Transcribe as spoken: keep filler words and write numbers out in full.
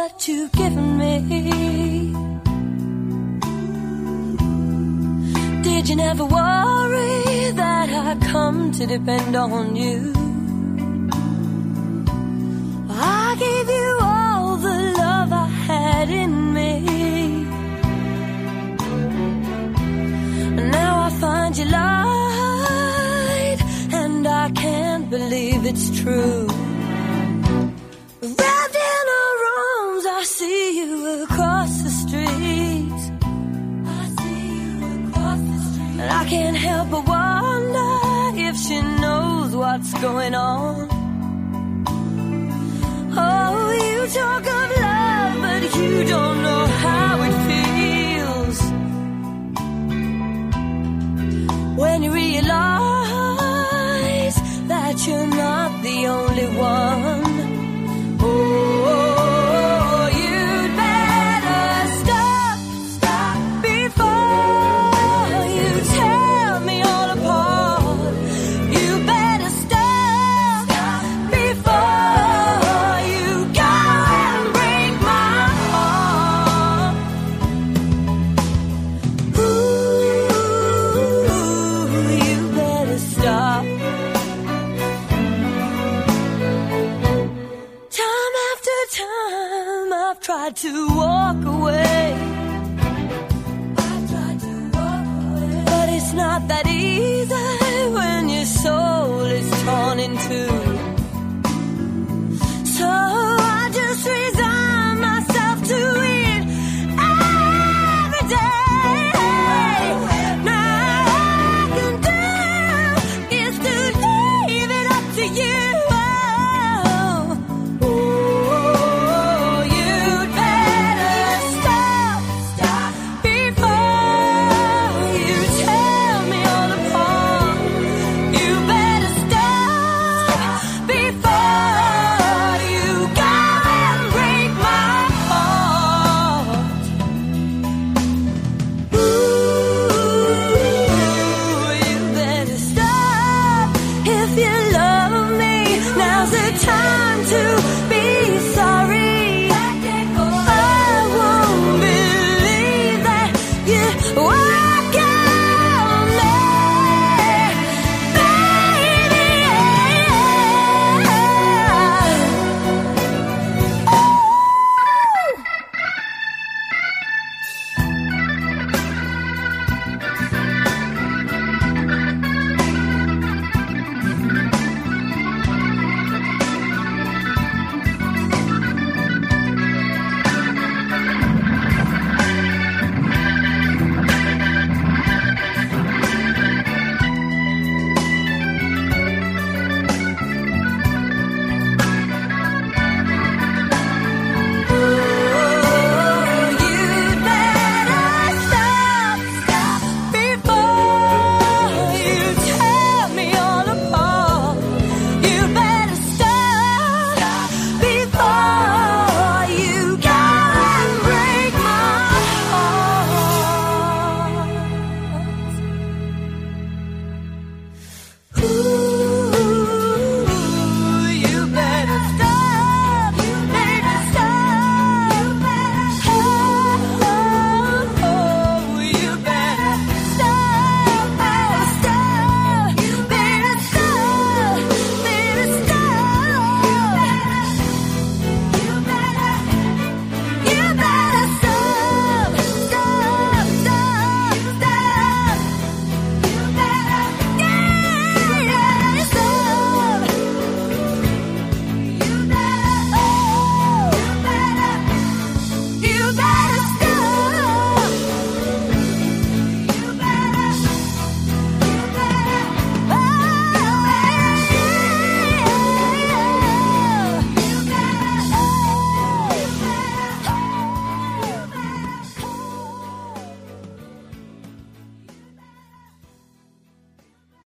what you've given me. Did you never worry that I'd come to depend on you? I gave you all the love I had in me, and now I find you lied, and I can't believe it's true. Wrapped in her arms, I see you across the street. I see you across the street, and I can't help but wonder if she knows what's going on. Oh, you talk of love, but you don't know how it feels when you realize that you're not the only one. Oh, you'd better stop, stop before you tear me all apart. You better stop, stop before you go and break my heart. Ooh, you better stop. Time after time I've tried to walk away. I've tried to walk away, but it's not that easy when your soul is torn in two.